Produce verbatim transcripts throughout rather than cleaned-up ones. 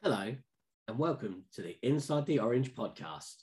Hello, and welcome to the Inside the Orange podcast.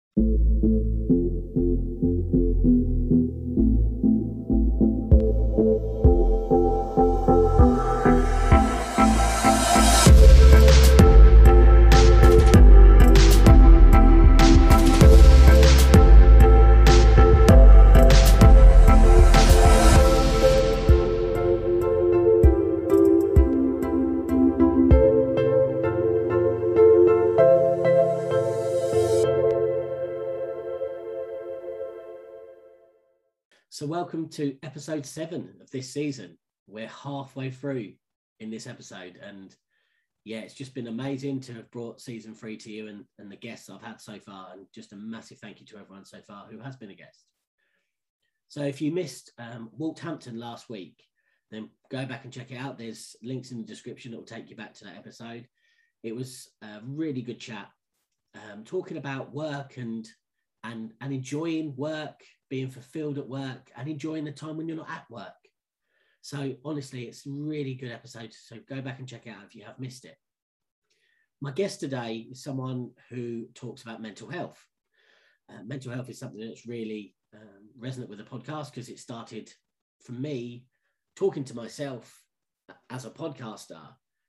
So welcome to episode seven of this season. We're halfway through in this episode, and yeah, it's just been amazing to have brought season three to you and, and the guests I've had so far, and just a massive thank you to everyone so far who has been a guest. So if you missed um, Wolverhampton last week, then go back and check it out. There's links in the description that will take you back to that episode. It was a really good chat, um, talking about work and and and enjoying work, being fulfilled at work, and enjoying the time when you're not at work. So honestly, it's a really good episode. So go back and check it out if you have missed it. My guest today is someone who talks about mental health. Uh, mental health is something that's really um, resonant with the podcast because it started from me talking to myself as a podcaster,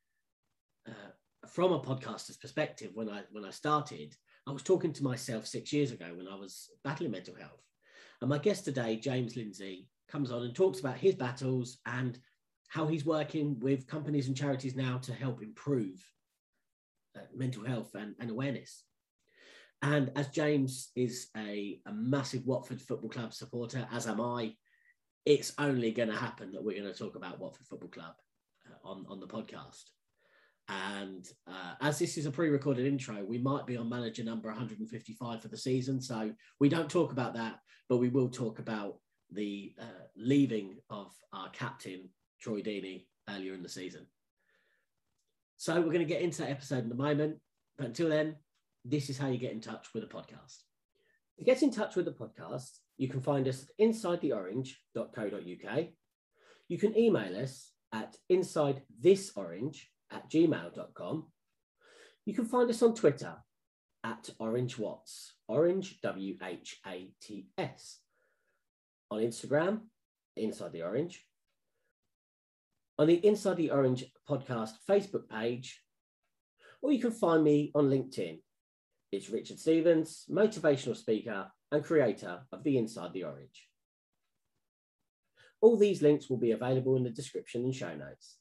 uh, from a podcaster's perspective. When I when I started, I was talking to myself six years ago when I was battling mental health. And my guest today, James Lindsay, comes on and talks about his battles and how he's working with companies and charities now to help improve uh, mental health and, and awareness. And as James is a, a massive Watford Football Club supporter, as am I, it's only going to happen that we're going to talk about Watford Football Club uh, on, on the podcast. And uh, as this is a pre-recorded intro, we might be on manager number one hundred fifty-five for the season. So we don't talk about that, but we will talk about the uh, leaving of our captain, Troy Deeney, earlier in the season. So we're going to get into that episode in a moment. But until then, this is how you get in touch with the podcast. To get in touch with the podcast, you can find us at inside the orange dot co dot uk. You can email us at insidethisorange at gmail dot com. You can find us on Twitter at OrangeWats, Orange W H A T S. On Instagram, Inside the Orange. On the Inside the Orange podcast Facebook page, or you can find me on LinkedIn. It's Richard Stevens, motivational speaker and creator of the Inside the Orange. All these links will be available in the description and show notes.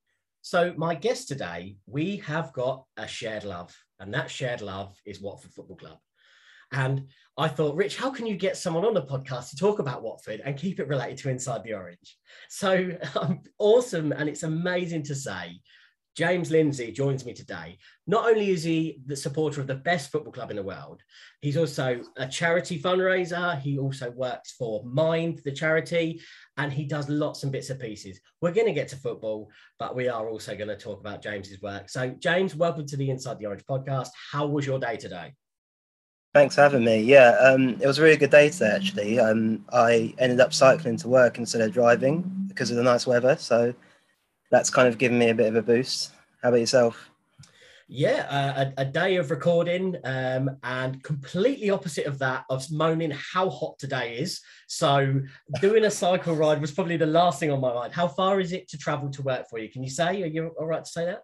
So my guest today, we have got a shared love, and that shared love is Watford Football Club. And I thought, Rich, how can you get someone on the podcast to talk about Watford and keep it related to Inside the Orange? So um, awesome, and it's amazing to say, James Lindsay joins me today. Not only is he the supporter of the best football club in the world, he's also a charity fundraiser. He also works for Mind, the charity, and he does lots and bits and pieces. We're going to get to football, but we are also going to talk about James's work. So, James, welcome to the Inside the Orange podcast. How was your day today? Thanks for having me. Yeah, um, it was a really good day today, actually. Um, I ended up cycling to work instead of driving because of the nice weather. So that's kind of given me a bit of a boost. How about yourself? Yeah, uh, a, a day of recording um, and completely opposite of that, of moaning how hot today is. So doing a cycle ride was probably the last thing on my mind. How far is it to travel to work for you? Can you say? Are you all right to say that?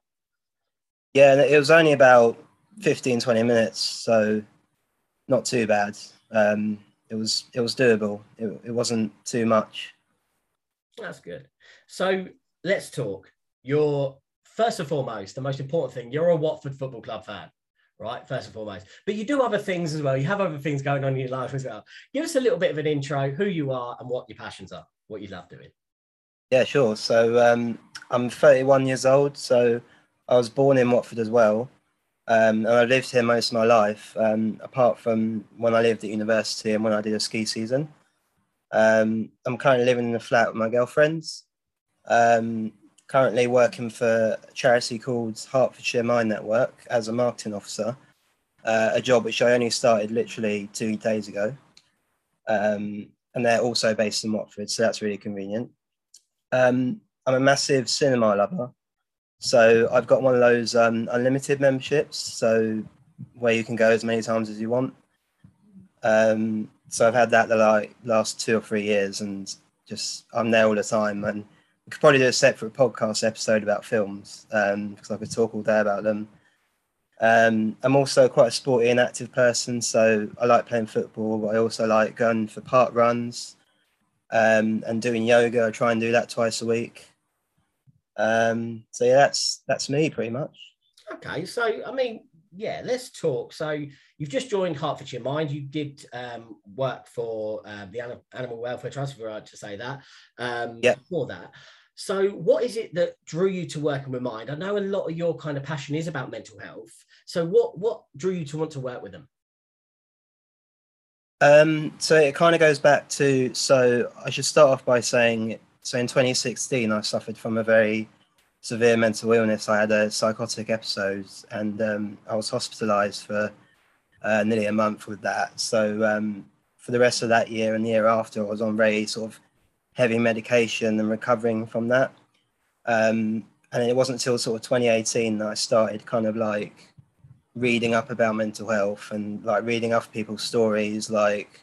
Yeah, it was only about fifteen, twenty minutes. So not too bad. Um, it was it was doable. It, it wasn't too much. That's good. So let's talk. You're, first and foremost, the most important thing, you're a Watford Football Club fan, right? First and foremost. But you do other things as well. You have other things going on in your life as well. Give us a little bit of an intro, who you are and what your passions are, what you love doing. Yeah, sure. So um, I'm thirty-one years old. So I was born in Watford as well. Um, and I lived here most of my life, um, apart from when I lived at university and when I did a ski season. Um, I'm currently living in a flat with my girlfriends. Um, currently working for a charity called Hertfordshire Mind Network as a marketing officer, uh, a job which I only started literally two days ago. Um, and they're also based in Watford, so that's really convenient. Um, I'm a massive cinema lover. So I've got one of those um, unlimited memberships, so where you can go as many times as you want. Um, so I've had that the like last two or three years, and just I'm there all the time. And we could probably do a separate podcast episode about films, um, because I could talk all day about them. Um, I'm also quite a sporty and active person, so I like playing football. But I also like going for park runs, um, and doing yoga. I try and do that twice a week. Um, so yeah, that's that's me pretty much. Okay, so I mean, yeah, let's talk. So you've just joined Hertfordshire Mind. You did um, work for uh, the Anim- Animal Welfare Trust, if you're right to say that. Um, Yeah. Before that, so what is it that drew you to working with Mind? I know a lot of your kind of passion is about mental health. So what what drew you to want to work with them? Um, so it kind of goes back to, so I should start off by saying, so in twenty sixteen, I suffered from a very severe mental illness. I had a psychotic episode, and um, I was hospitalized for uh, nearly a month with that. So um, for the rest of that year and the year after, I was on very sort of heavy medication and recovering from that. Um, and it wasn't until sort of twenty eighteen that I started kind of like reading up about mental health and like reading other people's stories, like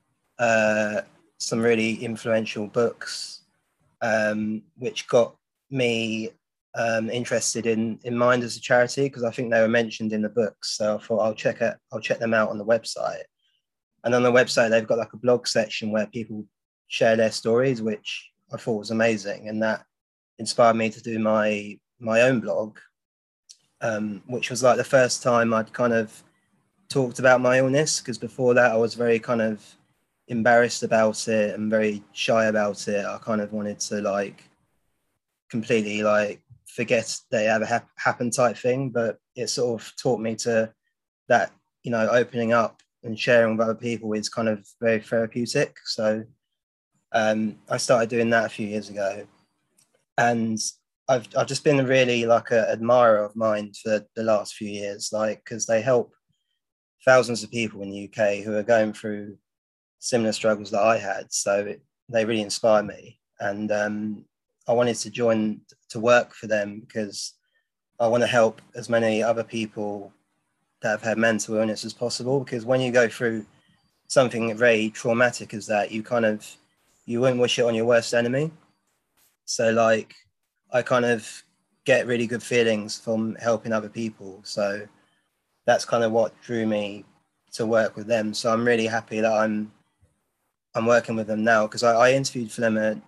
uh, some really influential books, um, which got me um, interested in in Mind as a charity, because I think they were mentioned in the books. So I thought I'll check it, I'll check them out on the website. And on the website, they've got like a blog section where people share their stories, which I thought was amazing, and that inspired me to do my my own blog, um, which was like the first time I'd kind of talked about my illness, because before that I was very kind of embarrassed about it and very shy about it. I kind of wanted to like completely like forget that it ever ha- happened type thing, but it sort of taught me to that, you know, opening up and sharing with other people is kind of very therapeutic. So um, I started doing that a few years ago, and I've I've just been really like an admirer of Mind for the last few years, like because they help thousands of people in the U K who are going through similar struggles that I had. So it, they really inspire me, and um, I wanted to join to work for them because I want to help as many other people that have had mental illness as possible. Because when you go through something very traumatic as that, you kind of you wouldn't wish it on your worst enemy. So like I kind of get really good feelings from helping other people. So that's kind of what drew me to work with them. So I'm really happy that I'm I'm working with them now, because I, I interviewed for them a,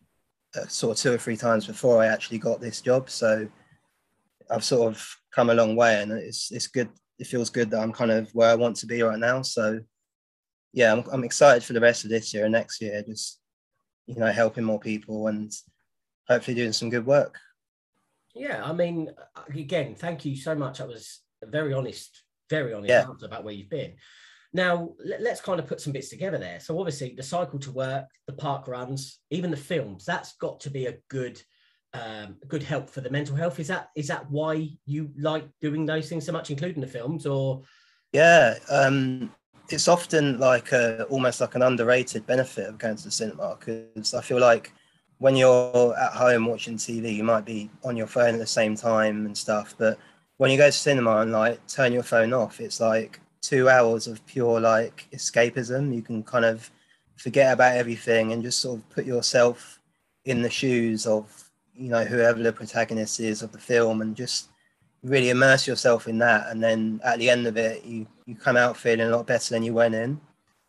a sort of two or three times before I actually got this job. So I've sort of come a long way, and it's it's good. It feels good that I'm kind of where I want to be right now. So yeah, I'm I'm excited for the rest of this year and next year. Just, you know, helping more people and hopefully doing some good work. Yeah, I mean, again, thank you so much. That was a very honest, very honest Yeah. answer about where you've been. Now, let, let's kind of put some bits together there. So obviously the cycle to work, the park runs, even the films, that's got to be a good um, good help for the mental health. Is that is that why you like doing those things so much, including the films? Or Yeah, um, it's often like a, almost like an underrated benefit of going to the cinema, because I feel like when you're at home watching T V, you might be on your phone at the same time and stuff. But when you go to cinema and like turn your phone off, it's like two hours of pure like escapism. You can kind of forget about everything and just sort of put yourself in the shoes of, you know, whoever the protagonist is of the film, and just really immerse yourself in that. And then at the end of it, you you come out feeling a lot better than you went in.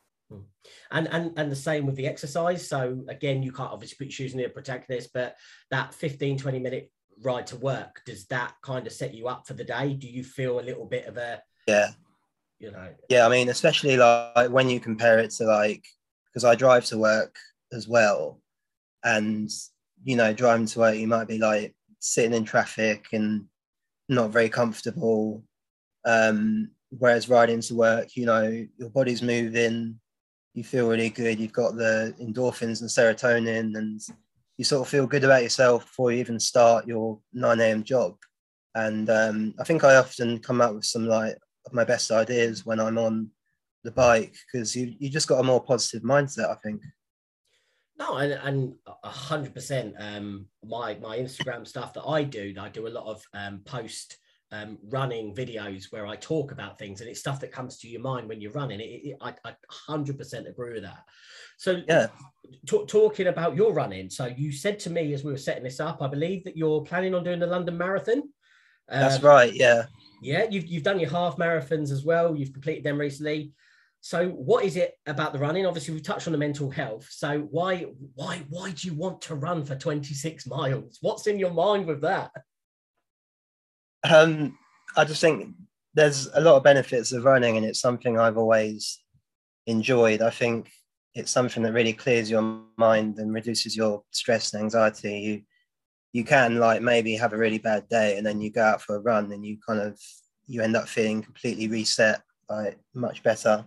and and and the same with the exercise. So again, you can't obviously put your shoes in the protagonist, but that fifteen, twenty minute ride to work, does that kind of set you up for the day? Do you feel a little bit of a, Yeah. you know? Yeah, I mean, especially like when you compare it to like, because I drive to work as well, and you know, driving to work, you might be like sitting in traffic and not very comfortable. Um, whereas riding to work, you know, your body's moving, you feel really good. You've got the endorphins and serotonin, and you sort of feel good about yourself before you even start your nine a.m. job. And um, I think I often come up with some like of my best ideas when I'm on the bike, because you you just got a more positive mindset, I think. No, and, and a hundred percent. Um, my my Instagram stuff that I do, I do a lot of um, post um, running videos where I talk about things, and it's stuff that comes to your mind when you're running. It, it, I a hundred percent agree with that. So, Yeah. t- talking about your running, so you said to me as we were setting this up, I believe that you're planning on doing the London Marathon. That's Um, right. Yeah. yeah, you've you've done your half marathons as well. You've completed them recently. So, what is it about the running? Obviously, we've touched on the mental health. So, why why why do you want to run for twenty-six miles? What's in your mind with that? Um, I just think there's a lot of benefits of running, and it's something I've always enjoyed. I think it's something that really clears your mind and reduces your stress and anxiety. You you can like maybe have a really bad day, and then you go out for a run, and you kind of you end up feeling completely reset, like much better.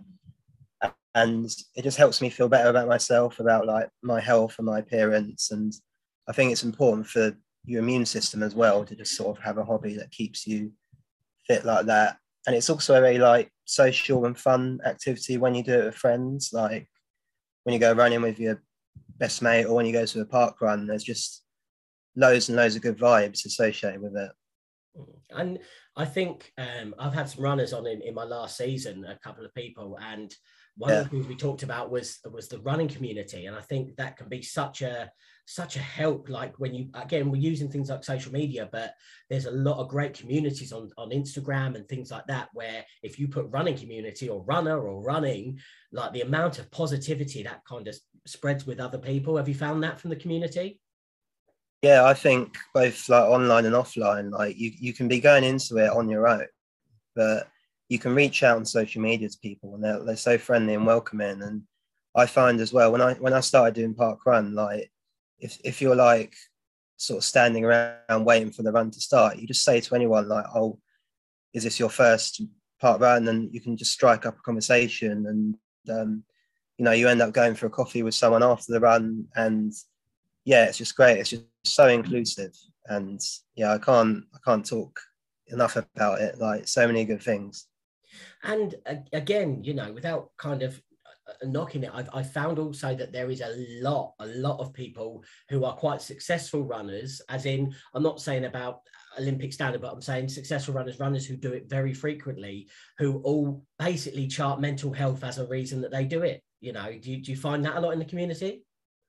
And it just helps me feel better about myself, about like my health and my appearance. And I think it's important for your immune system as well to just sort of have a hobby that keeps you fit like that. And it's also a very like social and fun activity when you do it with friends, like when you go running with your best mate or when you go to a park run. There's just loads and loads of good vibes associated with it. And I think um, I've had some runners on in, in my last season, a couple of people, and one Yeah. of the things we talked about was was the running community, and I think that can be such a such a help. Like when you again, we're using things like social media, but there's a lot of great communities on on Instagram and things like that, where if you put running community or runner or running, like the amount of positivity that kind of spreads with other people. Have you found that from the community? Yeah, I think both like online and offline, like you, you can be going into it on your own, but you can reach out on social media to people and they're, they're so friendly and welcoming. And I find as well, when I when I started doing park run, like if, if you're like sort of standing around waiting for the run to start, you just say to anyone like, oh, is this your first park run? And you can just strike up a conversation and, um, you know, you end up going for a coffee with someone after the run. And yeah, it's just great. It's just so inclusive. And yeah, I can't, I can't talk enough about it. Like so many good things. And uh, again, you know, without kind of uh, knocking it, I've, I've found also that there is a lot, a lot of people who are quite successful runners, as in, I'm not saying about Olympic standard, but I'm saying successful runners, runners who do it very frequently, who all basically chart mental health as a reason that they do it. You know, do you, do you find that a lot in the community?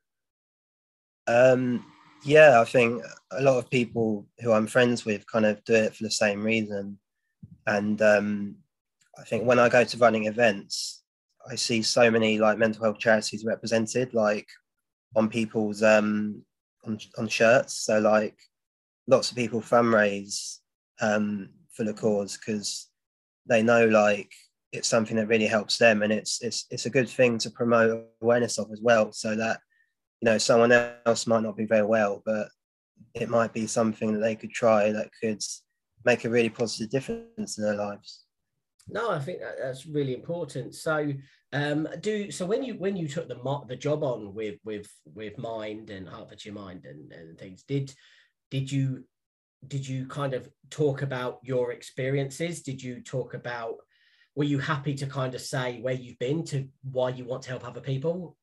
Um, yeah, I think a lot of people who I'm friends with kind of do it for the same reason. And um, I think when I go to running events, I see so many like mental health charities represented, like on people's um, on, on shirts. So like lots of people fundraise um, for the cause because they know like it's something that really helps them, and it's it's it's a good thing to promote awareness of as well, so that you know someone else might not be very well, but it might be something that they could try that could make a really positive difference in their lives. No, I think that, that's really important. So, um, do so when you when you took the the job on with with with Mind and Hertfordshire Mind and, and things, did did you did you kind of talk about your experiences? Did you talk about, were you happy to kind of say where you've been to why you want to help other people?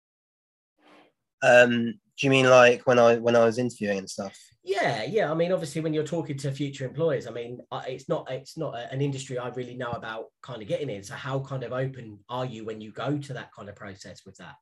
Um, do you mean like when I when I was interviewing and stuff? Yeah, yeah. I mean, obviously, when you're talking to future employers, I mean, it's not it's not an industry I really know about kind of getting in. So, how kind of open are you when you go to that kind of process with that?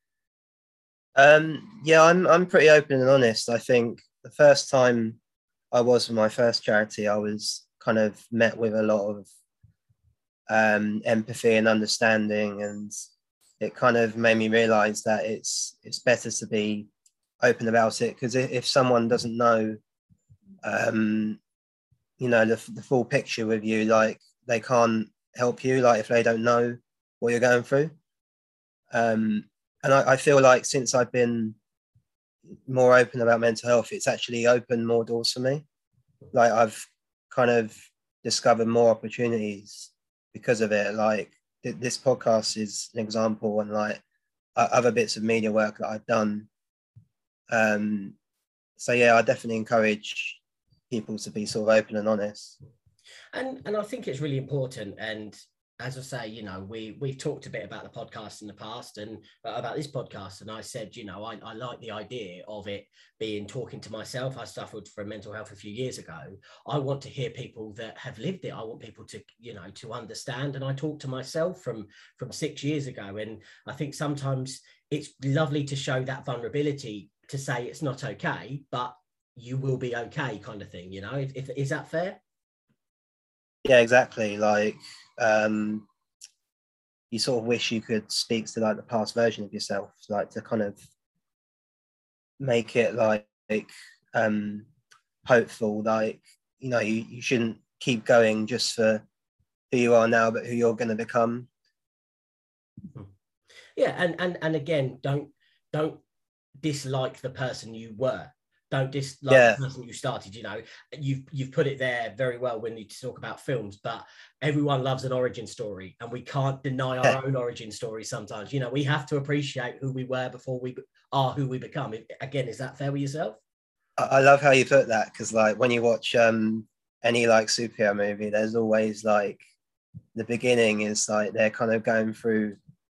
Um, yeah, I'm I'm pretty open and honest. I think the first time I was with my first charity, I was kind of met with a lot of um, empathy and understanding, and it kind of made me realize that it's it's better to be open about it, because if, if someone doesn't know um, you know the, the full picture with you, like they can't help you, like if they don't know what you're going through. um, and I, I feel like since I've been more open about mental health, it's actually opened more doors for me. Like I've kind of discovered more opportunities because of it. Like th- this podcast is an example, and like other bits of media work that I've done. Um, so yeah, I definitely encourage people to be sort of open and honest. And and I think it's really important. And as I say, you know, we we've talked a bit about the podcast in the past and uh, about this podcast, and I said, you know, I, I like the idea of it being talking to myself. I suffered from mental health a few years ago. I want to hear people that have lived it. I want people to, you know, to understand. And I talked to myself from from six years ago, and I think sometimes it's lovely to show that vulnerability to say it's not okay, but you will be okay, kind of thing. You know, if, if is that fair? Yeah, exactly. Like, um, you sort of wish you could speak to like the past version of yourself, like to kind of make it like um, hopeful. Like, you know, you, you shouldn't keep going just for who you are now, but who you're going to become. Yeah, and and and again, don't don't dislike the person you were. Don't dislike yeah. the person you started. You know, you've you've put it there very well when you talk about films, but everyone loves an origin story, and we can't deny our yeah. own origin story sometimes. You know, we have to appreciate who we were before we are who we become. Again, is that fair with yourself? I love how you put that, because like when you watch um any like superhero movie, there's always like the beginning is like they're kind of going through.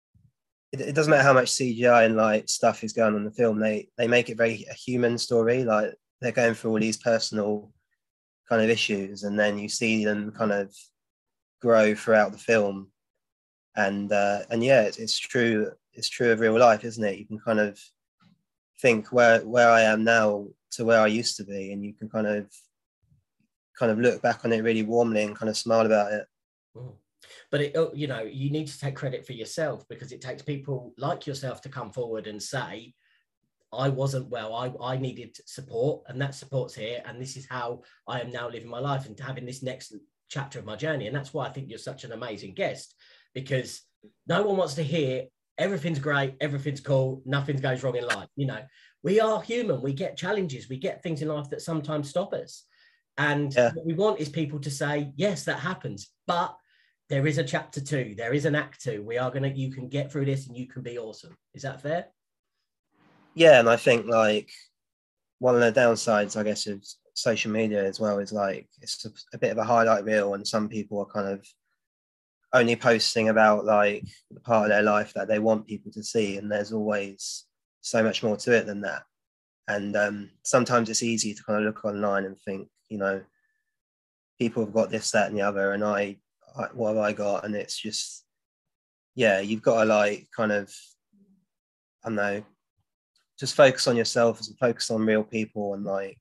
It doesn't matter how much C G I and like stuff is going on in the film. They they make it very a human story. Like they're going through all these personal kind of issues, and then you see them kind of grow throughout the film. And uh, and yeah, it's, it's true. It's true of real life, isn't it? You can kind of think where where I am now to where I used to be, and you can kind of kind of look back on it really warmly and kind of smile about it. Mm. But it, you know, you need to take credit for yourself, because it takes people like yourself to come forward and say, I wasn't well, I, I needed support, and that support's here, and this is how I am now living my life and having this next chapter of my journey. And that's why I think you're such an amazing guest, because no one wants to hear everything's great, everything's cool, nothing goes wrong in life. You know, we are human, we get challenges, we get things in life that sometimes stop us. And yeah. what we want is people to say, yes, that happens, but there is a chapter two. There is an act two. We are going to, you can get through this and you can be awesome. Is that fair? Yeah. And I think like one of the downsides, I guess, of social media as well is like, it's a, a bit of a highlight reel, and some people are kind of only posting about like the part of their life that they want people to see. And there's always so much more to it than that. And um, sometimes it's easy to kind of look online and think, you know, people have got this, that, and the other, and I, I, what have I got? And it's just, yeah, you've got to like kind of, I don't know, just focus on yourself and focus on real people. And like,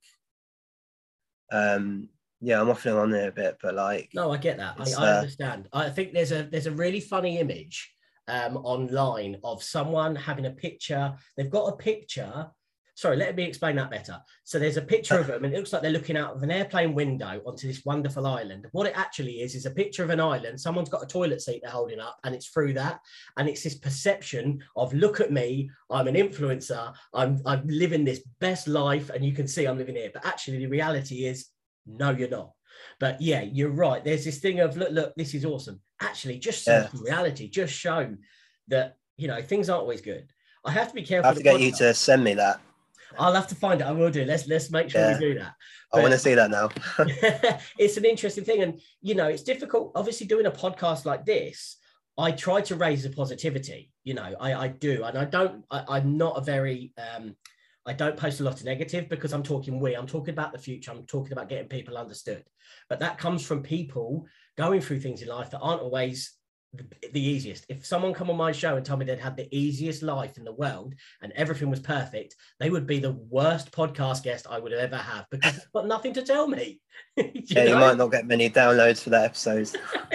um, yeah, I'm waffling on there a bit, but like, no, I get that. I, I uh, understand. I think there's a there's a really funny image um, online of someone having a picture. They've got a picture. Sorry, let me explain that better. So there's a picture of them, and it looks like they're looking out of an airplane window onto this wonderful island. What it actually is, is a picture of an island. Someone's got a toilet seat they're holding up, and it's through that. And it's this perception of, look at me, I'm an influencer, I'm, I'm living this best life, and you can see I'm living here. But actually, the reality is, no, you're not. But yeah, you're right. There's this thing of, look, look, this is awesome. Actually, just show yeah. reality. Just show that, you know, things aren't always good. I have to be careful. I have to get podcast. you to send me that. I'll have to find it. I will do. Let's let's make sure yeah. we do that. But I want to see that now. It's an interesting thing. And, you know, it's difficult. Obviously, doing a podcast like this, I try to raise the positivity. You know, I, I do. And I don't, I, I'm not a very, um, I don't post a lot of negative, because I'm talking we, I'm talking about the future. I'm talking about getting people understood. But that comes from people going through things in life that aren't always the, the easiest. If someone come on my show and told me they'd had the easiest life in the world and everything was perfect, they would be the worst podcast guest I would ever have, because they've got nothing to tell me. you yeah, know? You might not get many downloads for that episode.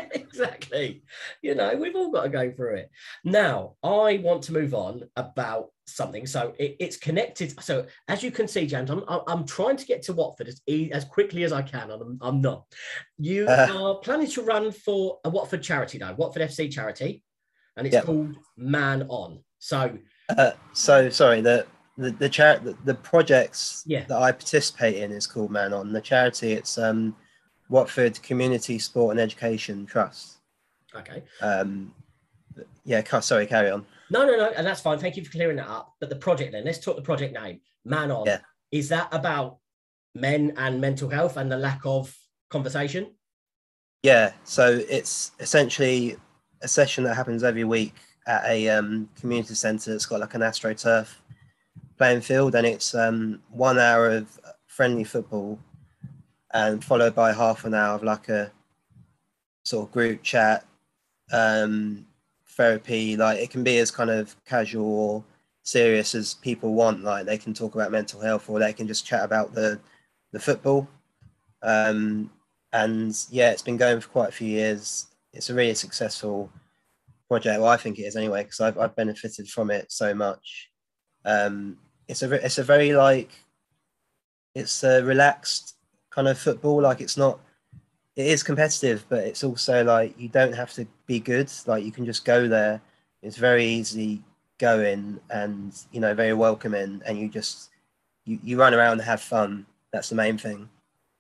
Exactly. You know, we've all got to go through it. Now, I want to move on about something. So it, it's connected. So as you can see, James, I'm, I'm trying to get to Watford as, as quickly as I can. I'm, I'm not. You uh, are planning to run for a Watford charity now, Watford F C charity, and it's yep. called Man On. So, uh, so sorry, the the the, char- the, the projects yeah. that I participate in is called Man On. The charity, it's um, Watford Community Sport and Education Trust. Okay. Um, yeah, sorry, carry on. No, no, no, and that's fine. Thank you for clearing that up. But the project then, let's talk the project name, Man On. Yeah. Is that about men and mental health and the lack of conversation? Yeah, so it's essentially a session that happens every week at a um, community centre that's got like an AstroTurf playing field, and it's um, one hour of friendly football and followed by half an hour of like a sort of group chat, um, therapy. Like it can be as kind of casual or serious as people want. Like they can talk about mental health or they can just chat about the the football. Um, and yeah, it's been going for quite a few years. It's a really successful project. Well, I think it is anyway, because I've, I've benefited from it so much. Um, it's a it's a very like it's a relaxed kind of football. Like it's not it is competitive, but it's also like you don't have to be good. Like you can just go there. It's very easy going, and you know, very welcoming, and you just you, you run around and have fun. That's the main thing.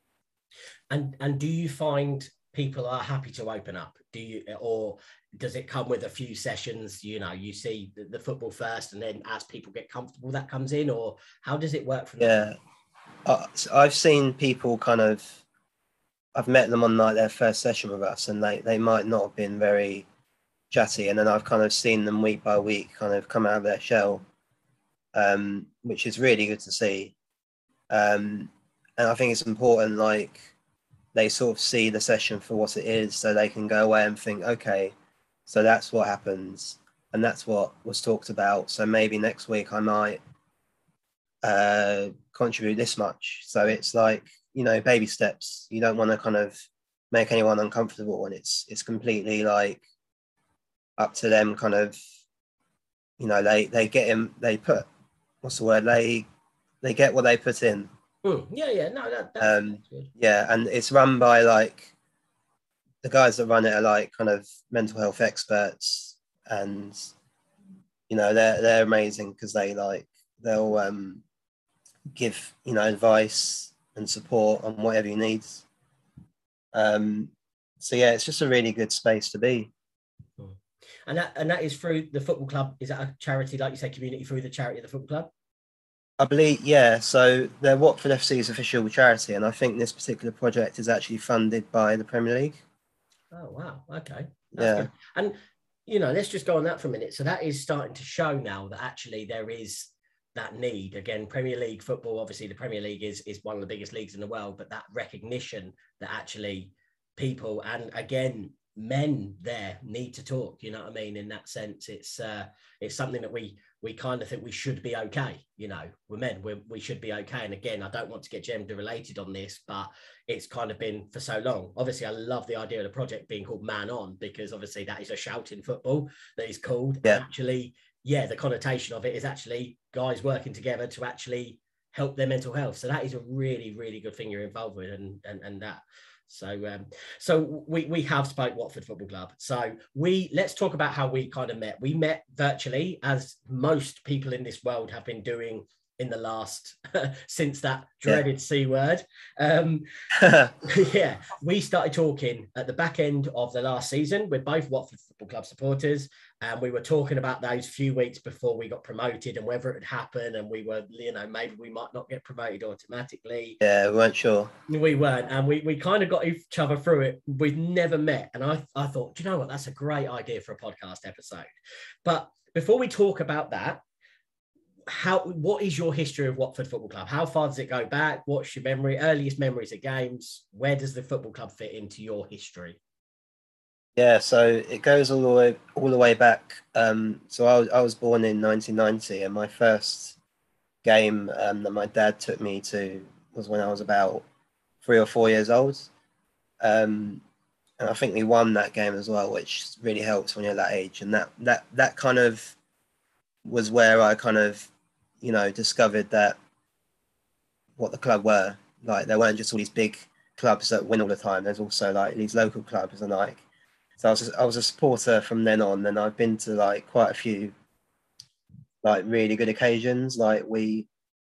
And and do you find people are happy to open up? Do you, or does it come with a few sessions? You know, you see the, the football first, and then as people get comfortable, that comes in, or how does it work from yeah uh, so I've seen people kind of I've met them on like their first session with us, and they they might not have been very chatty, and then I've kind of seen them week by week kind of come out of their shell, um which is really good to see. um and I think it's important, like they sort of see the session for what it is, so they can go away and think, okay, so that's what happens and that's what was talked about, so maybe next week I might uh contribute this much. So it's like, you know, baby steps. You don't want to kind of make anyone uncomfortable, and it's it's completely like up to them, kind of, you know, they they get him they put what's the word they they get what they put in. Mm, yeah, yeah, no, that, that's, um that's good. yeah, and it's run by like the guys that run it are like kind of mental health experts, and you know, they're they're amazing because they like they'll um give, you know, advice and support on whatever you need. Um, so yeah, it's just a really good space to be. And that and that is through the football club. Is that a charity, like you say, community through the charity of the football club? I believe, yeah. So they're Watford F C's official charity, and I think this particular project is actually funded by the Premier League. Oh wow, okay, that's Yeah. good. And you know, let's just go on that for a minute. So that is starting to show now that actually there is that need. Again, Premier League football, obviously the Premier League is is one of the biggest leagues in the world, but that recognition that actually people, and again, men there need to talk, you know what I mean? In that sense, it's uh it's something that we we kind of think we should be okay. You know, we're men, we we should be okay. And again, I don't want to get gender related on this, but it's kind of been for so long. Obviously, I love the idea of the project being called Man On, because obviously that is a shout in football that is called. Yeah. And actually, yeah, the connotation of it is actually guys working together to actually help their mental health. So that is a really, really good thing you're involved with, and and, and that. So, um, so we we have spoke Watford Football Club. So we let's talk about how we kind of met. We met virtually, as most people in this world have been doing in the last since that dreaded yeah. C word. Um, yeah, we started talking at the back end of the last season. We're both Watford Football Club supporters, and we were talking about those few weeks before we got promoted and whether it would happen. And we were, you know, maybe we might not get promoted automatically. Yeah, we weren't sure. We weren't, and we we kind of got each other through it. We've never met, and I I thought, do you know what? That's a great idea for a podcast episode. But before we talk about that, how what is your history of Watford Football Club? How far does it go back? What's your memory, earliest memories of games? Where does the football club fit into your history? Yeah, so it goes all the way all the way back. Um, so I was I was born in nineteen ninety, and my first game um, that my dad took me to was when I was about three or four years old. Um, and I think we won that game as well, which really helps when you're that age. And that that that kind of was where I kind of, you know, discovered that what the club were. Like, there weren't just all these big clubs that win all the time. There's also like these local clubs, and like, so I was I was a supporter from then on, and I've been to like quite a few like really good occasions. Like we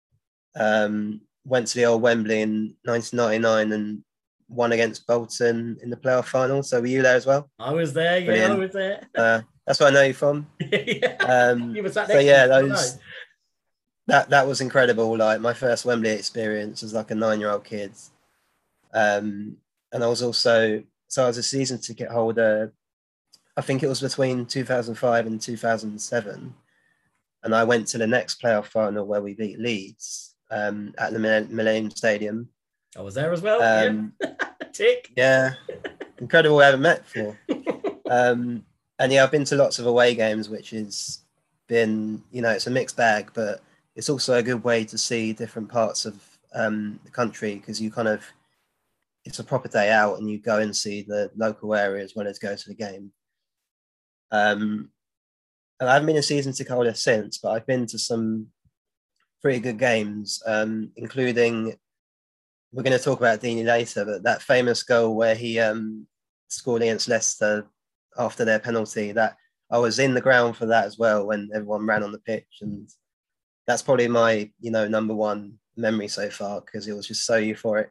um, went to the old Wembley in nineteen ninety-nine and won against Bolton in the playoff final. So were you there as well? I was there. Yeah, Brilliant. I was there. uh, that's where I know you from. yeah. Um, you was that so yeah, next those that that was incredible. Like my first Wembley experience as like a nine-year-old kid, um, and I was also so I was a season ticket holder I think it was between two thousand five and two thousand seven. And I went to the next playoff final where we beat Leeds um, at the Millennium Stadium. I was there as well. Um, yeah. Tick. Yeah. Incredible we haven't met before. Um, and yeah, I've been to lots of away games, which has been, you know, it's a mixed bag, but it's also a good way to see different parts of um, the country because you kind of, it's a proper day out and you go and see the local area as well as go to the game. Um, and I haven't been a season ticket holder since, but I've been to some pretty good games, um, including, we're going to talk about Deeney later, but that famous goal where he um, scored against Leicester after their penalty, that I was in the ground for that as well when everyone ran on the pitch. And that's probably my, you know, number one memory so far because it was just so euphoric.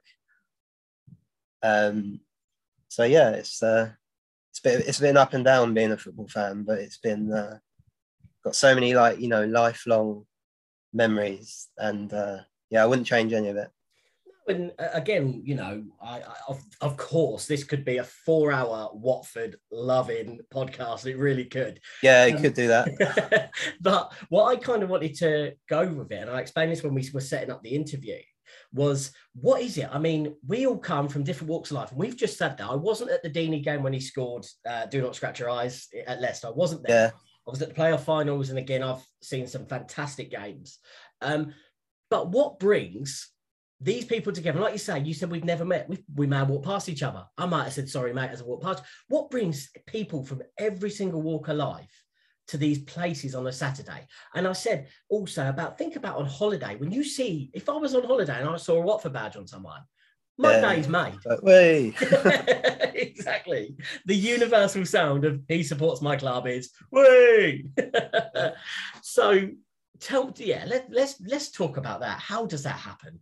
Um, so yeah, it's uh, it's been it's been up and down being a football fan, but it's been uh, got so many like you know lifelong memories, and uh, yeah, I wouldn't change any of it. And again, you know, I, I of, of course this could be a four-hour Watford loving podcast. It really could. Yeah, it um, could do that. But what I kind of wanted to go with it, and I explained this when we were setting up the interview, was what is it? I mean, we all come from different walks of life, and we've just said that. I wasn't at the Deeney game when he scored uh, "Do Not Scratch Your Eyes" at Leicester. I wasn't there. Yeah. I was at the playoff finals, and again, I've seen some fantastic games. Um, but what brings these people together, like you say, you said we've never met. We, we may have walked past each other. I might have said, sorry, mate, as I walked past. What brings people from every single walk of life to these places on a Saturday? And I said also about, think about on holiday. When you see, if I was on holiday and I saw a Watford badge on someone, my yeah. day's made. But way. Exactly. The universal sound of he supports my club is, way. So tell, yeah, let, let's, let's talk about that. How does that happen?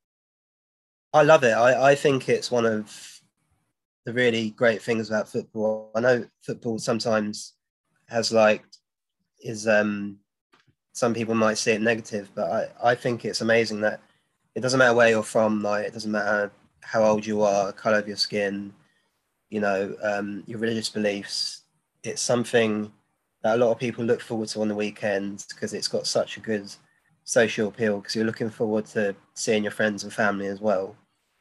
I love it. I, I think it's one of the really great things about football. I know football sometimes has like, is um, some people might see it negative, but I, I think it's amazing that it doesn't matter where you're from, like it doesn't matter how old you are, colour of your skin, you know, um, your religious beliefs. It's something that a lot of people look forward to on the weekends because it's got such a good social appeal because you're looking forward to seeing your friends and family as well.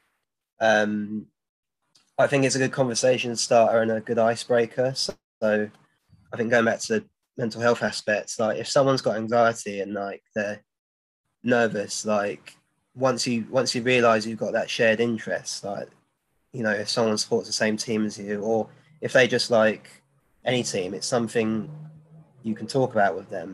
Um, I think it's a good conversation starter and a good icebreaker. So, so I think going back to the mental health aspects, like if someone's got anxiety and like they're nervous, like once you once you realise you've got that shared interest, like you know if someone supports the same team as you, or if they just like any team, it's something you can talk about with them.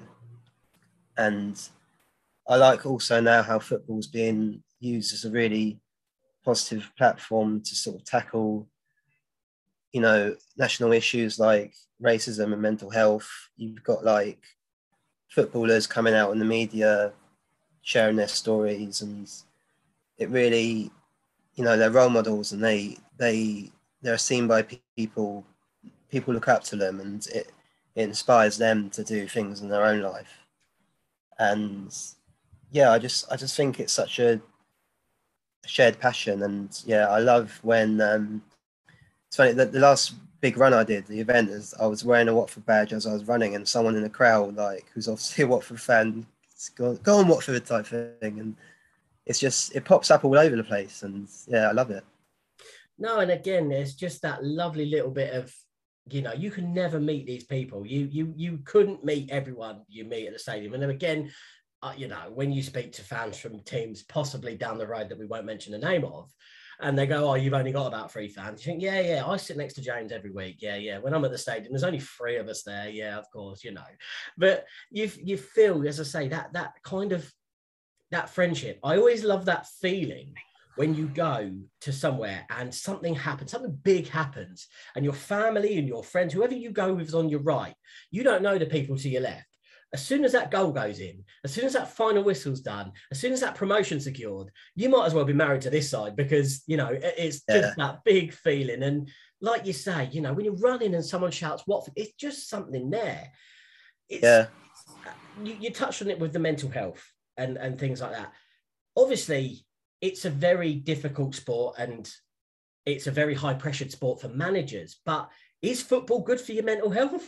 And I like also now how football's being used as a really positive platform to sort of tackle, you know, national issues like racism and mental health. You've got like footballers coming out in the media, sharing their stories, and it really, you know, they're role models and they they they're seen by people. People look up to them, and it, it inspires them to do things in their own life. And yeah, I just I just think it's such a shared passion. And yeah, I love when um it's funny that the last big run I did, the event, is I was wearing a Watford badge as I was running, and someone in the crowd, like who's obviously a Watford fan, go, go on Watford type thing, and it's just it pops up all over the place. And yeah, I love it. No, and again, there's just that lovely little bit of, you know, you can never meet these people. You you you couldn't meet everyone you meet at the stadium. And then again, uh, you know, when you speak to fans from teams possibly down the road that we won't mention the name of, and they go, oh, you've only got about three fans. You think, yeah, yeah, I sit next to James every week. Yeah, yeah. When I'm at the stadium, there's only three of us there. Yeah, of course, you know. But you you feel, as I say, that that kind of, that friendship. I always love that feeling when you go to somewhere and something happens, something big happens, and your family and your friends, whoever you go with is on your right, you don't know the people to your left. As soon as that goal goes in, as soon as that final whistle's done, as soon as that promotion's secured, you might as well be married to this side because, you know, it's just yeah. that big feeling. And like you say, you know, when you're running and someone shouts Watford, it's just something there. It's, yeah. You, you touched on it with the mental health and, and things like that. Obviously, it's a very difficult sport, and it's a very high pressured sport for managers. But is football good for your mental health?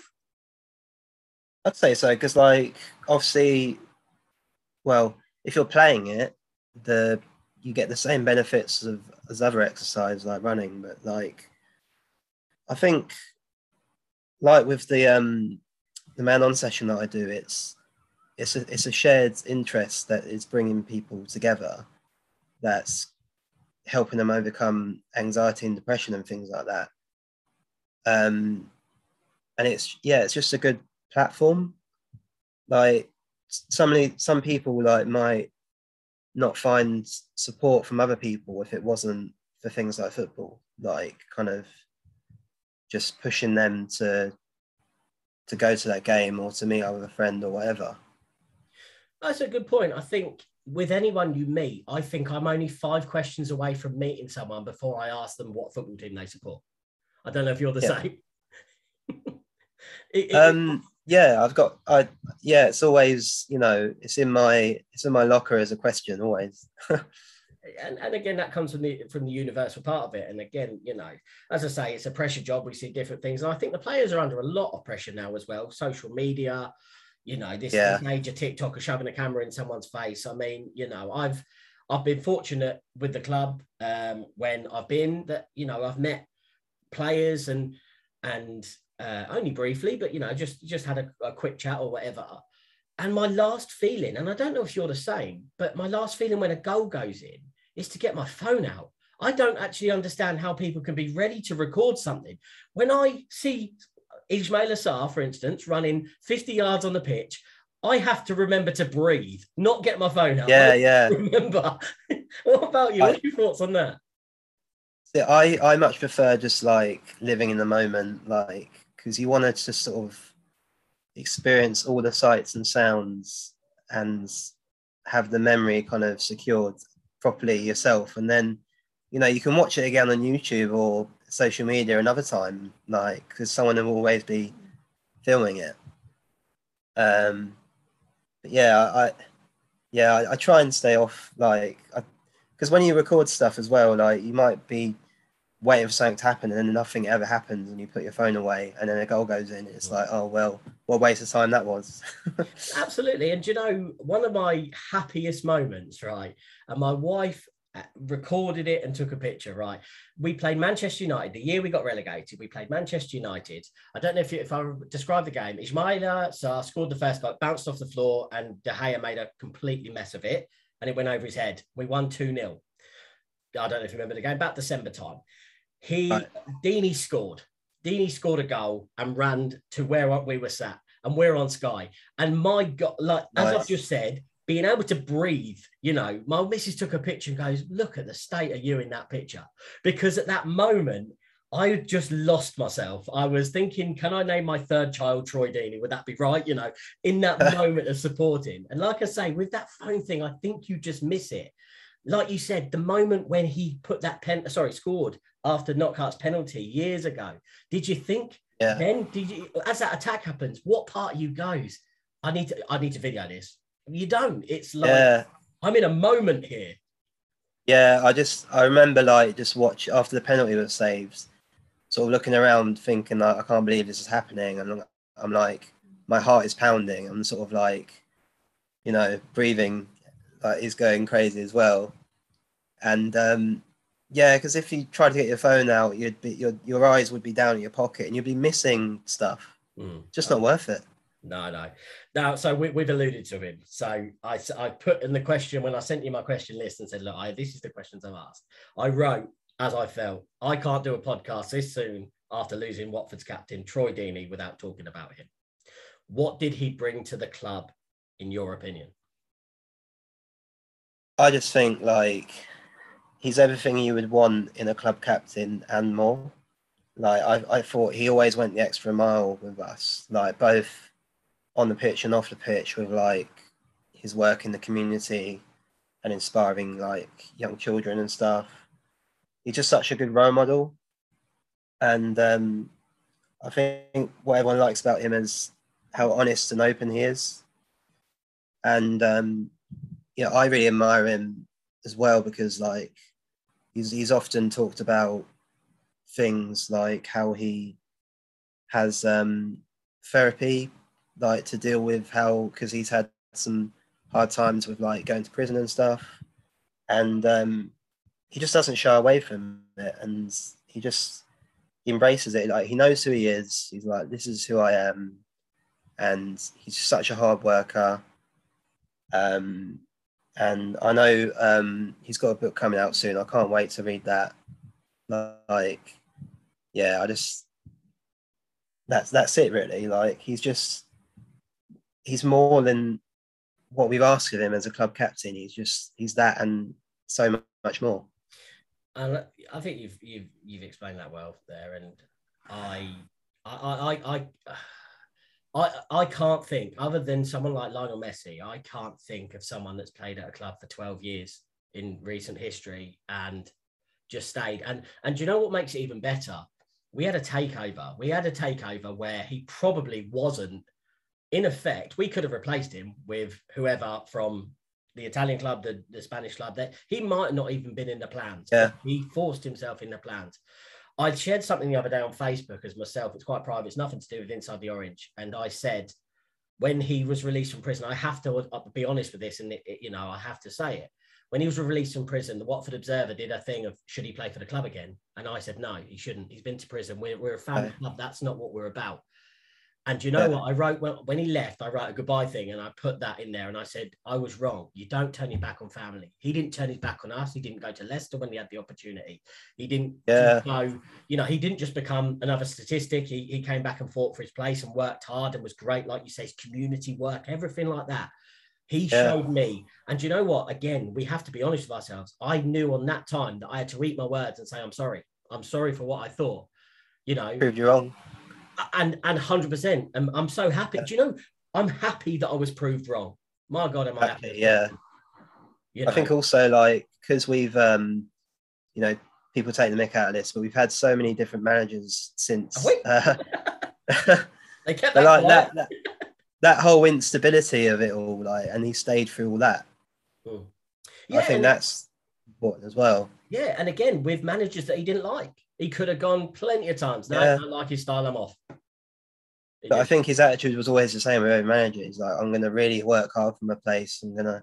I'd say so, because like obviously, well, if you're playing it, the you get the same benefits of as other exercise like running, but like I think like with the um the man on session that I do, it's it's a it's a shared interest that is bringing people together, that's helping them overcome anxiety and depression and things like that. Um, and it's yeah, it's just a good platform. Like some some people like might not find support from other people if it wasn't for things like football, like kind of just pushing them to to go to that game or to meet up with a friend or whatever. That's a good point. I think with anyone you meet, I think I'm only five questions away from meeting someone before I ask them what football team they support. I don't know if you're the Yeah. same. it, it, um yeah, I've got I yeah, it's always, you know, it's in my it's in my locker as a question always. And, and again, that comes from the from the universal part of it. And again, you know, as I say, it's a pressure job. We see different things. And I think the players are under a lot of pressure now as well. Social media, you know, this, Yeah. this age of TikTok or shoving a camera in someone's face. I mean, you know, I've I've been fortunate with the club um, when I've been that, you know, I've met players and and uh, only briefly, but, you know, just just had a, a quick chat or whatever. And my last feeling, and I don't know if you're the same, but my last feeling when a goal goes in is to get my phone out. I don't actually understand how people can be ready to record something. When I see Ismaila Sarr, for instance, running fifty yards on the pitch, I have to remember to breathe, not get my phone out. Yeah, I yeah. remember. What about you? I, What's your thoughts on that? I, I much prefer just like living in the moment, like, because you want to just sort of experience all the sights and sounds and have the memory kind of secured properly yourself, and then, you know, you can watch it again on YouTube or social media another time, like, because someone will always be filming it. Um but yeah, I yeah I, I try and stay off, like, because when you record stuff as well, like, you might be waiting for something to happen and then nothing ever happens and you put your phone away and then a goal goes in. It's like, oh well, what a waste of time that was. Absolutely. And you know, one of my happiest moments, right? And my wife recorded it and took a picture, right? We played Manchester United the year we got relegated. We played Manchester United. I don't know if, you, if I describe the game. Ismaila Sarr scored the first goal, bounced off the floor, and De Gea made a completely mess of it, and it went over his head. We won two nil. I don't know if you remember the game, about December time. He, right. Deeney scored. Deeney scored a goal and ran to where we were sat, and we're on Sky. And my God, like, nice. As I've just said, being able to breathe, you know, my missus took a picture and goes, look at the state of you in that picture. Because at that moment, I had just lost myself. I was thinking, can I name my third child Troy Deeney? Would that be right? You know, in that moment of supporting. And like I say, with that phone thing, I think you just miss it. Like you said, the moment when he put that pen, sorry, scored after Knockhart's penalty years ago, did you think yeah. then, did you, as that attack happens, what part of you goes, I need to, I need to video this? You don't. It's like, yeah. I'm in a moment here. Yeah, I just, I remember like just watch after the penalty was saved, sort of looking around thinking like, I can't believe this is happening. And I'm, I'm like, my heart is pounding. I'm sort of like, you know, breathing like is going crazy as well. And um, yeah, because if you try to get your phone out, you'd be, your, your eyes would be down in your pocket and you'd be missing stuff. Mm. Just not worth it. No, no. Now, so we, we've alluded to him. So I, I put in the question, when I sent you my question list and said, look, I, this is the questions I've asked. I wrote, as I felt, I can't do a podcast this soon after losing Watford's captain, Troy Deeney, without talking about him. What did he bring to the club, in your opinion? I just think, like, he's everything you would want in a club captain and more. Like, I, I thought he always went the extra mile with us, like, both on the pitch and off the pitch, with like his work in the community and inspiring like young children and stuff. He's just such a good role model. And um, I think what everyone likes about him is how honest and open he is. And um, you know, I really admire him as well, because like he's he's often talked about things like how he has um, therapy, like to deal with how, because he's had some hard times with like going to prison and stuff, and um, he just doesn't shy away from it, and he just he embraces it. Like he knows who he is. He's like, this is who I am, and he's such a hard worker. Um, and I know um, he's got a book coming out soon. I can't wait to read that. Like, yeah, I just that's that's it really. Like he's just he's more than what we've asked of him as a club captain. He's just he's that and so much more. And I think you've you've you've explained that well there. And I I I I I, I can't think, other than someone like Lionel Messi, I can't think of someone that's played at a club for twelve years in recent history and just stayed. And and do you know what makes it even better? We had a takeover. We had a takeover where he probably wasn't, in effect, we could have replaced him with whoever from the Italian club, the, the Spanish club, that he might not even been in the plans. Yeah. He forced himself in the plans. I shared something the other day on Facebook as myself. It's quite private. It's nothing to do with Inside the Orange. And I said, when he was released from prison, I have to be honest with this, and it, it, you know, I have to say it. When he was released from prison, the Watford Observer did a thing of, should he play for the club again? And I said, no, he shouldn't. He's been to prison. We're, we're a family Right. club. That's not what we're about. And you know yeah. what? I wrote, when, when he left, I wrote a goodbye thing and I put that in there and I said, I was wrong. You don't turn your back on family. He didn't turn his back on us. He didn't go to Leicester when he had the opportunity. He didn't yeah. go, you know, he didn't just become another statistic. He, he came back and fought for his place and worked hard and was great. Like you say, his community work, everything like that. He yeah. showed me. And you know what? Again, we have to be honest with ourselves. I knew on that time that I had to eat my words and say, I'm sorry. I'm sorry for what I thought, you know. Proved you wrong. And and one hundred percent. And I'm so happy. Do you know, I'm happy that I was proved wrong. My God, am I happy? happy yeah. You know? I think also, like, because we've, um, you know, people take the mick out of this, but we've had so many different managers since. Uh, they kept that that, like, that, that that whole instability of it all, like, and he stayed through all that. Mm. Yeah, I think that's important as well. Yeah, and again, with managers that he didn't like. He could have gone plenty of times. No, yeah. I don't like his style, I'm off. It but just... I think his attitude was always the same with every manager. He's like, I'm going to really work hard for my place. I'm going to,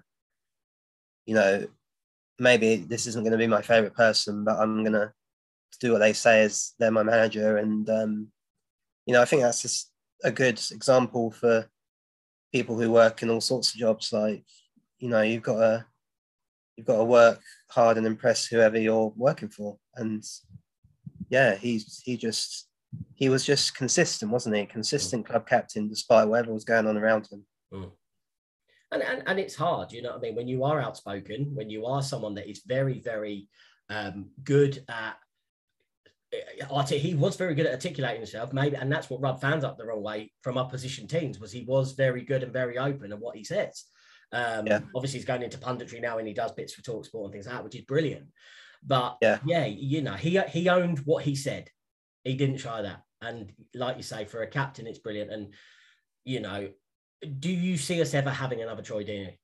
you know, maybe this isn't going to be my favourite person, but I'm going to do what they say as they're my manager. And, um, you know, I think that's just a good example for people who work in all sorts of jobs. Like, you know, you've got to, you've got to work hard and impress whoever you're working for. And, yeah, he's he just he was just consistent, wasn't he? Consistent mm. club captain, despite whatever was going on around him. Mm. And, and and it's hard, you know what I mean? When you are outspoken, when you are someone that is very, very um, good at, he was very good at articulating himself, maybe, and that's what rubbed fans up the wrong way from opposition teams. Was he was very good and very open at what he says. Um, yeah. Obviously, he's going into punditry now, and he does bits for TalkSport and things like that, which is brilliant. But yeah. yeah, you know, he he owned what he said. He didn't shy that. And like you say, for a captain, it's brilliant. And, you know, do you see us ever having another Troy Deeney?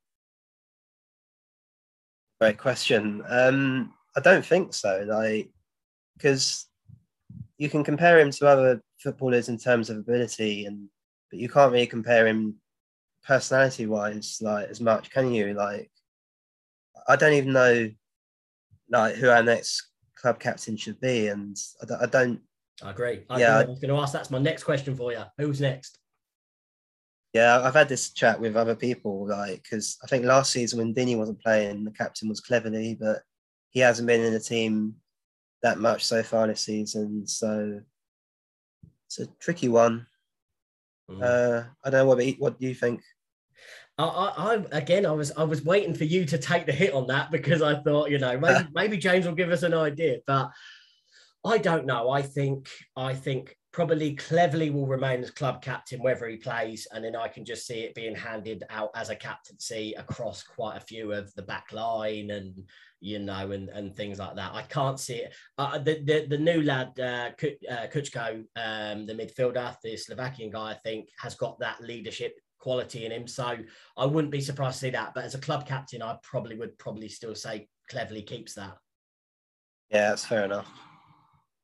Great question. Um, I don't think so. Like, because you can compare him to other footballers in terms of ability, and but you can't really compare him personality-wise, like, as much, can you? Like, I don't even know like who our next club captain should be, and I don't. I, don't, I agree. I yeah, agree. I was going to ask. That's my next question for you. Who's next? Yeah, I've had this chat with other people, like, because I think last season when Deeney wasn't playing, the captain was Cleverley, but he hasn't been in the team that much so far this season, so it's a tricky one. Mm. Uh, I don't know what. What do you think? I, I, I again, I was I was waiting for you to take the hit on that, because I thought, you know, maybe maybe James will give us an idea, but I don't know. I think I think probably Cleverley will remain as club captain whether he plays, and then I can just see it being handed out as a captaincy across quite a few of the back line and, you know, and, and things like that. I can't see it. Uh, the, the the new lad, uh, Kuchko, um, the midfielder, the Slovakian guy, I think has got that leadership quality in him, so I wouldn't be surprised to see that. But as a club captain, I probably would probably still say Cleverley keeps that. Yeah, that's fair enough.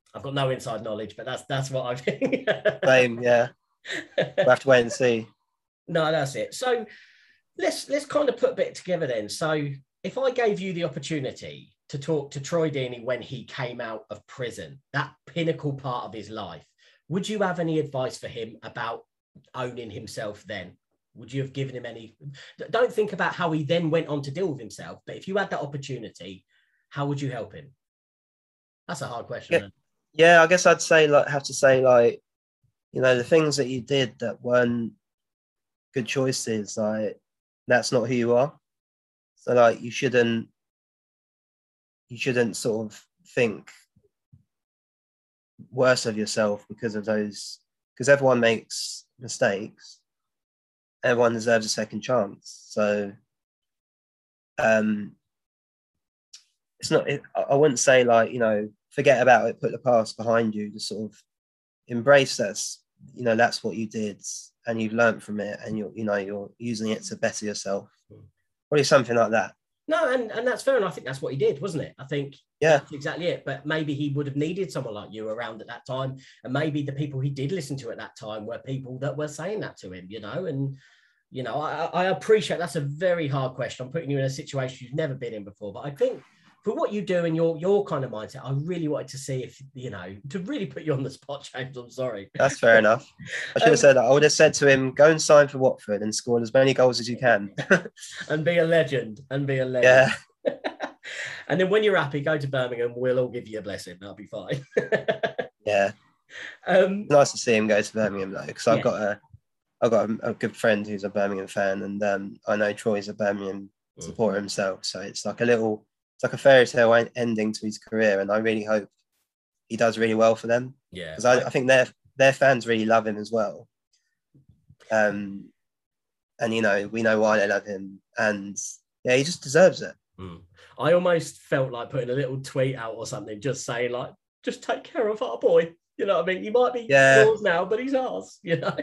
I've got no inside knowledge, but that's that's what I think. Same, yeah. We'll have to wait and see. No, that's it. So let's let's kind of put a bit together then. So if I gave you the opportunity to talk to Troy Deeney when he came out of prison, that pinnacle part of his life, would you have any advice for him about owning himself then? Would you have given him any? Don't think about how he then went on to deal with himself, but if you had that opportunity, how would you help him? That's a hard question. Yeah, yeah I guess I'd say like have to say like, you know, the things that you did that weren't good choices, like that's not who you are. So like you shouldn't you shouldn't sort of think worse of yourself because of those, because everyone makes mistakes. Everyone deserves a second chance. So um it's not it, I wouldn't say like, you know, forget about it, put the past behind you, just sort of embrace that's, you know, that's what you did and you've learned from it and you're, you know, you're using it to better yourself. Probably something like that. No, and, and that's fair. And I think that's what he did, wasn't it? I think yeah, that's exactly it. But maybe he would have needed someone like you around at that time. And maybe the people he did listen to at that time were people that were saying that to him, you know, and, you know, I, I appreciate that's a very hard question. I'm putting you in a situation you've never been in before, but I think for what you do and your your kind of mindset, I really wanted to see if, you know, to really put you on the spot, James. I'm sorry. That's fair enough. I should have um, said that. I would have said to him, go and sign for Watford and score as many goals as you can. and be a legend. And be a legend. Yeah. And then when you're happy, go to Birmingham. We'll all give you a blessing. That'll be fine. yeah. Um, nice to see him go to Birmingham though, because I've yeah. got a I've got a, a good friend who's a Birmingham fan, and um, I know Troy's a Birmingham mm. supporter himself. So it's like a little It's like a fairy tale ending to his career, and I really hope he does really well for them. Yeah, because I, I think their their fans really love him as well. Um, and you know we know why they love him, and yeah, he just deserves it. Mm. I almost felt like putting a little tweet out or something, just saying like, just take care of our boy. You know what I mean? He might be yeah. yours now, but he's ours. You know,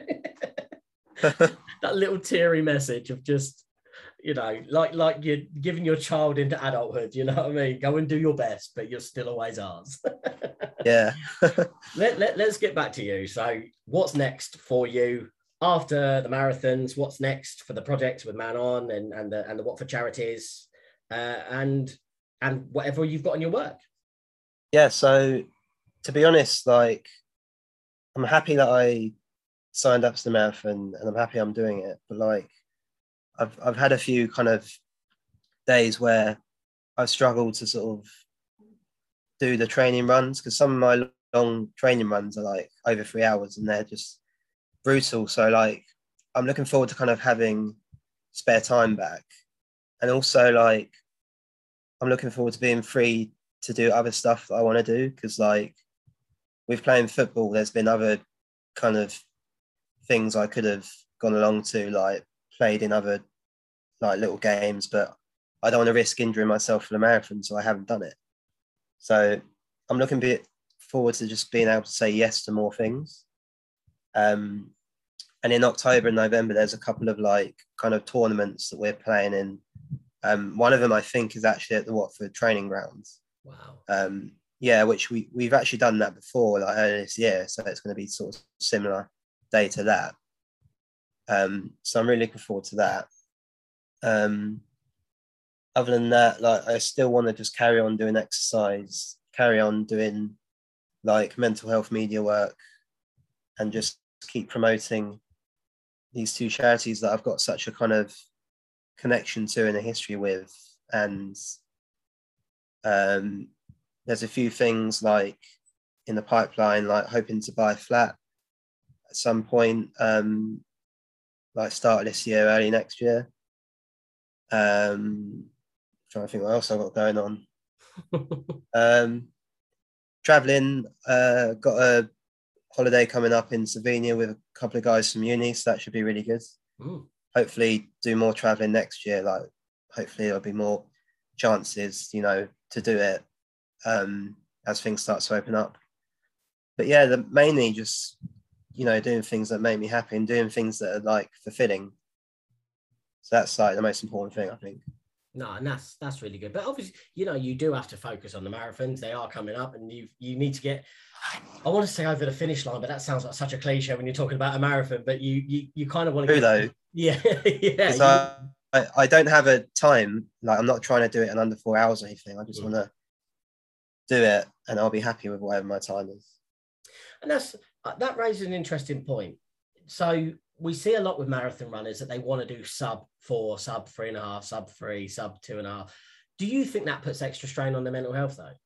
that little teary message of just. You know, like like you're giving your child into adulthood, you know what I mean? Go and do your best, but you're still always ours. yeah. let, let, let's get back to you. So what's next for you after the marathons? What's next for the project with Man On and, and, the, and the Watford charities uh, and and whatever you've got in your work? Yeah, so to be honest, like I'm happy that I signed up to the marathon and I'm happy I'm doing it, but like I've I've had a few kind of days where I've struggled to sort of do the training runs, because some of my long training runs are like over three hours and they're just brutal. So like I'm looking forward to kind of having spare time back, and also like I'm looking forward to being free to do other stuff that I want to do, because like with playing football there's been other kind of things I could have gone along to, like played in other like little games, but I don't want to risk injuring myself for the marathon, so I haven't done it. So I'm looking a bit forward to just being able to say yes to more things. Um, and in October and November, there's a couple of like kind of tournaments that we're playing in. Um, one of them I think is actually at the Watford training grounds. Wow. Um, yeah, which we we've actually done that before, like earlier this year. So it's going to be sort of similar day to that. Um, so I'm really looking forward to that. Um, other than that, like I still want to just carry on doing exercise, carry on doing like mental health media work, and just keep promoting these two charities that I've got such a kind of connection to and a history with. And um, there's a few things like in the pipeline, like hoping to buy a flat at some point, um, like start this year, early next year. Um, trying to think what else I've got going on. um, traveling, uh, got a holiday coming up in Slovenia with a couple of guys from uni, so that should be really good. Ooh. Hopefully do more traveling next year. Like hopefully there'll be more chances, you know, to do it um, as things start to open up. But yeah, the, mainly just, you know, doing things that make me happy and doing things that are like fulfilling. So that's like the most important thing, I think. No, and that's that's really good. But obviously, you know, you do have to focus on the marathons. They are coming up, and you you need to get. I want to say over the finish line, but that sounds like such a cliche when you're talking about a marathon. But you you, you kind of want to True though. Yeah, yeah. Because I, I I don't have a time. Like I'm not trying to do it in under four hours or anything. I just mm. want to do it, and I'll be happy with whatever my time is. And that's that raises an interesting point. So we see a lot with marathon runners that they want to do sub four, sub three and a half, sub three, sub two and a half. Do you think that puts extra strain on their mental health though?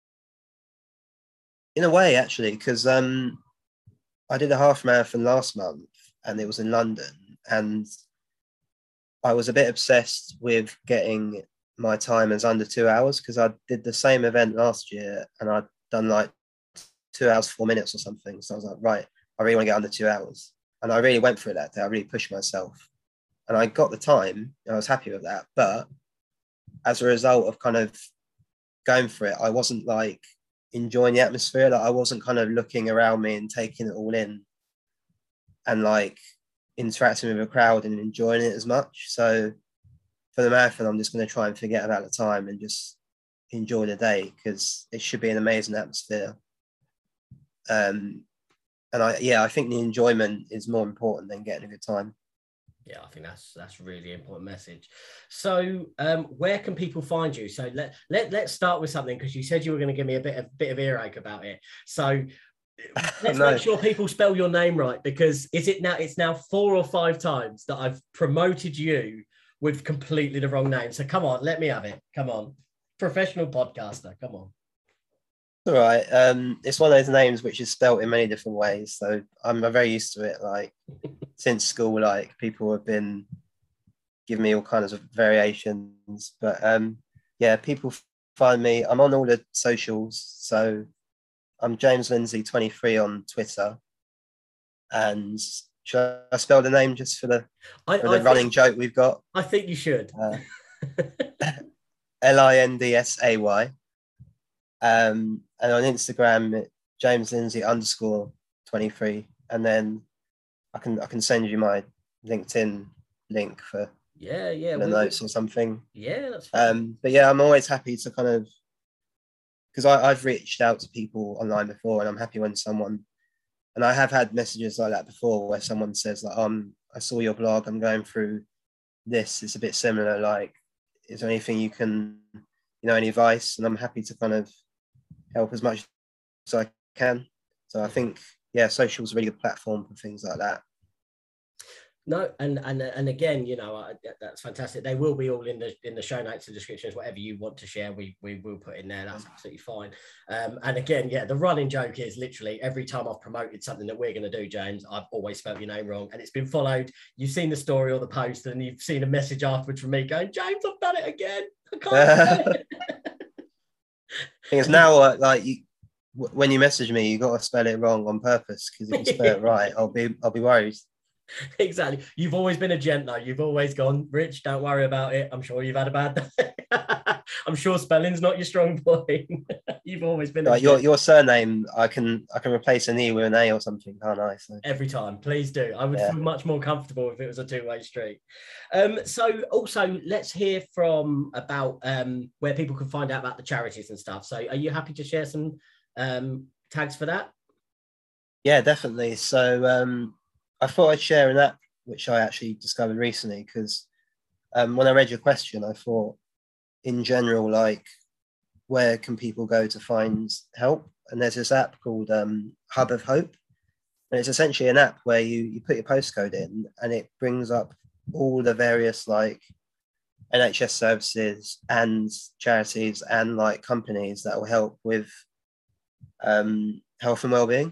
In a way, actually, because um, I did a half marathon last month and it was in London, and I was a bit obsessed with getting my time as under two hours because I did the same event last year and I'd done like two hours, four minutes or something. So I was like, right, I really want to get under two hours. And I really went for it that day. I really pushed myself and I got the time and I was happy with that. But as a result of kind of going for it, I wasn't like enjoying the atmosphere. Like I wasn't kind of looking around me and taking it all in and like interacting with a crowd and enjoying it as much. So for the marathon, I'm just going to try and forget about the time and just enjoy the day because it should be an amazing atmosphere. Um, and I, yeah, I think the enjoyment is more important than getting a good time. Yeah, I think that's that's really important message. So, um, where can people find you? So let let let's start with something because you said you were going to give me a bit of bit of earache about it. So let's no. make sure people spell your name right because is it now? It's now four or five times that I've promoted you with completely the wrong name. So come on, let me have it. Come on, professional podcaster. Come on. All right. Um, it's one of those names which is spelt in many different ways, so I'm very used to it. Like since school, like people have been giving me all kinds of variations. But um, yeah, people find me. I'm on all the socials, so I'm James Lindsay twenty-three on Twitter. And should I spell the name just for the, I, for the I running think, joke we've got? I think you should. Uh, L I N D S A Y. Um, and on Instagram, James Lindsay underscore twenty-three, and then I can I can send you my LinkedIn link for yeah yeah the notes or something. Yeah, that's fine. Um, but yeah, I'm always happy to kind of because I've reached out to people online before, and I'm happy when someone and I have had messages like that before where someone says like, um, I saw your blog, I'm going through this. It's a bit similar. Like, is there anything you can, you know, any advice? And I'm happy to kind of help as much as I can. So I think, yeah, social is a really good platform for things like that. No, and and and again, you know, uh, that's fantastic. They will be all in the in the show notes and descriptions. Whatever you want to share, we we will put in there. That's absolutely fine. Um, and again, yeah, the running joke is literally every time I've promoted something that we're going to do, James, I've always spelled your name wrong, and it's been followed. You've seen the story or the post, and you've seen a message afterwards from me going, James, I've done it again. I can't. Do it. Thing is now, uh, like you, when you message me, you got to spell it wrong on purpose because if you spell it right, I'll be I'll be worried. Exactly. You've always been a gent though. You've always gone, Rich, don't worry about it. I'm sure you've had a bad day. I'm sure spelling's not your strong point. You've always been like your, your surname, I can I can replace an E with an A or something, can't I? So. Every time, please do. I would yeah. feel much more comfortable if it was a two-way street. Um, so also let's hear from about um, where people can find out about the charities and stuff. So are you happy to share some um, tags for that? Yeah, definitely. So um I thought I'd share an app which I actually discovered recently because um, when I read your question, I thought in general, like, where can people go to find help? And there's this app called um, Hub of Hope. And it's essentially an app where you, you put your postcode in and it brings up all the various like N H S services and charities and like companies that will help with um, health and wellbeing.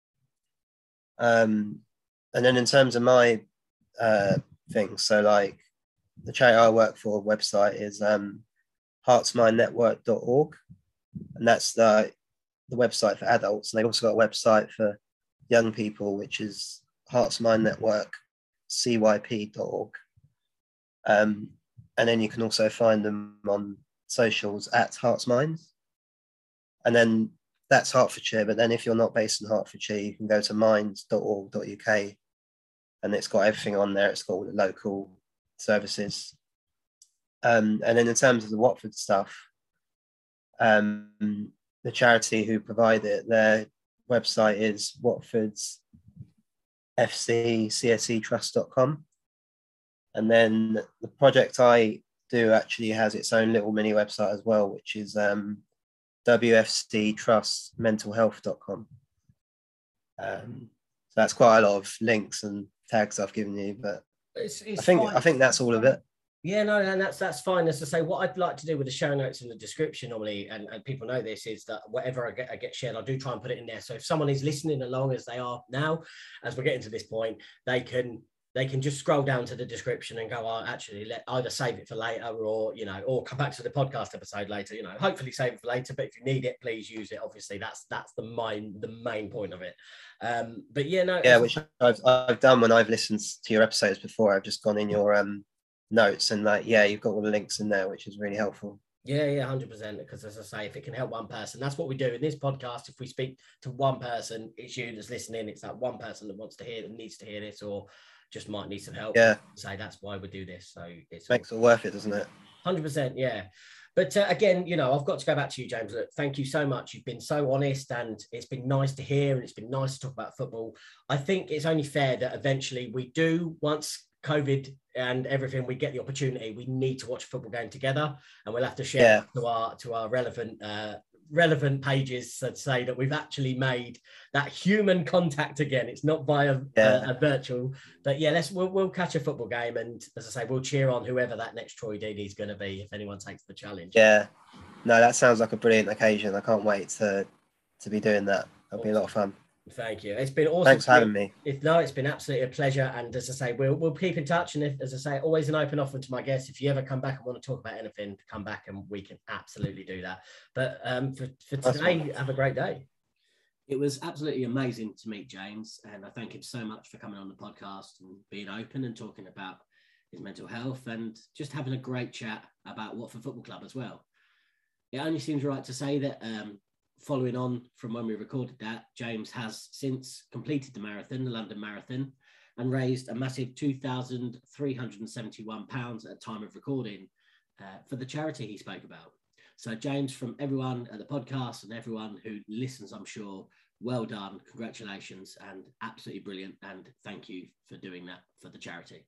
Um, And then in terms of my uh, things, so like the charity I work for website is um, hearts mind network dot org. And that's the, the website for adults. And they've also got a website for young people, which is hearts mind network c y p dot org. Um, and then you can also find them on socials at HeartsMind. And then that's Hertfordshire. But then if you're not based in Hertfordshire, you can go to mind dot org dot u k. And it's got everything on there. It's got all the local services. Um, and then in terms of the Watford stuff, um, the charity who provide it, they're website is Watford's F C C S E Trust dot com. And then the project I do actually has its own little mini website as well, which is um, W F C Trust Mental Health dot com. Um, so that's quite a lot of links and tags I've given you, but it's, it's I think fine. I think that's all of it. Yeah, no, and that's that's fine. As I say, what I'd like to do with the show notes in the description normally, and, and people know this, is that whatever I get, I get shared, I do try and put it in there. So if someone is listening along as they are now, as we're getting to this point, they can they can just scroll down to the description and go, oh, actually, let either save it for later, or you know, or come back to the podcast episode later. You know, hopefully save it for later. But if you need it, please use it. Obviously, that's that's the main the main point of it. Um, but yeah, no, yeah, which I've I've done when I've listened to your episodes before. I've just gone in your um. notes and like yeah you've got all the links in there, which is really helpful. Yeah, yeah, one hundred percent. Because as I say, if it can help one person, that's what we do in this podcast. If we speak to one person, it's you that's listening. It's that one person that wants to hear, that needs to hear this, or just might need some help. Yeah, say that's why we do this. So it's makes all, it worth it, doesn't it? one hundred percent. Yeah. But uh, again, you know, I've got to go back to you, James. Look, thank you so much. You've been so honest, and it's been nice to hear, and it's been nice to talk about football. I think it's only fair that eventually we do, once COVID and everything, we get the opportunity, we need to watch a football game together, and we'll have to share yeah. to our to our relevant uh, relevant pages that say that we've actually made that human contact again. It's not via yeah. a, a virtual, but yeah, let's we'll, we'll catch a football game, and as I say, we'll cheer on whoever that next Troy Deeney is going to be if anyone takes the challenge. Yeah, no, that sounds like a brilliant occasion. I can't wait to to be doing that. It'll awesome. be a lot of fun. Thank you. It's been awesome. Thanks for having me. If, no, it's been absolutely a pleasure. And as I say, we'll we'll keep in touch. And if, as I say, always an open offer to my guests. If you ever come back and want to talk about anything, come back and we can absolutely do that. But um, for, for today, have a great day. It was absolutely amazing to meet James. And I thank him so much for coming on the podcast and being open and talking about his mental health and just having a great chat about Watford Football Club as well. It only seems right to say that um, following on from when we recorded that, James has since completed the marathon, the London Marathon, and raised a massive two thousand three hundred seventy-one pounds at time of recording uh, for the charity he spoke about. So James, from everyone at the podcast and everyone who listens, I'm sure, well done, congratulations, and absolutely brilliant. And thank you for doing that for the charity.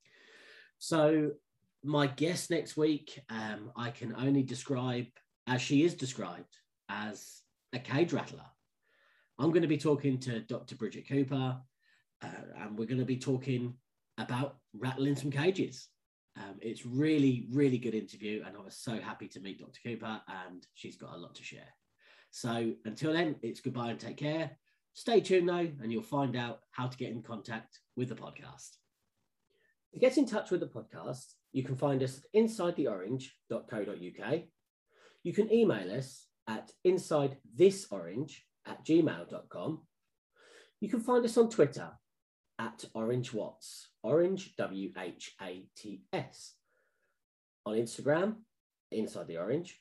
So my guest next week, um, I can only describe as she is described, as a cage rattler. I'm going to be talking to Doctor Bridget Cooper, uh, and we're going to be talking about rattling some cages. Um, it's really, really good interview, and I was so happy to meet Doctor Cooper, and she's got a lot to share. So until then, it's goodbye and take care. Stay tuned though, and you'll find out how to get in contact with the podcast. To get in touch with the podcast, you can find us at inside the orange dot co dot uk. You can email us at insidethisorange at gmail dot com. You can find us on Twitter at OrangeWatts, Orange W H A T S. On Instagram, Inside the Orange.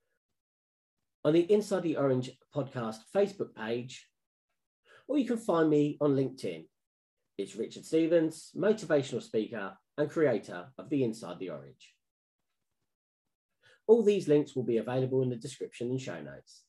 On the Inside the Orange podcast Facebook page, or you can find me on LinkedIn. It's Richard Stevens, motivational speaker and creator of the Inside the Orange. All these links will be available in the description and show notes.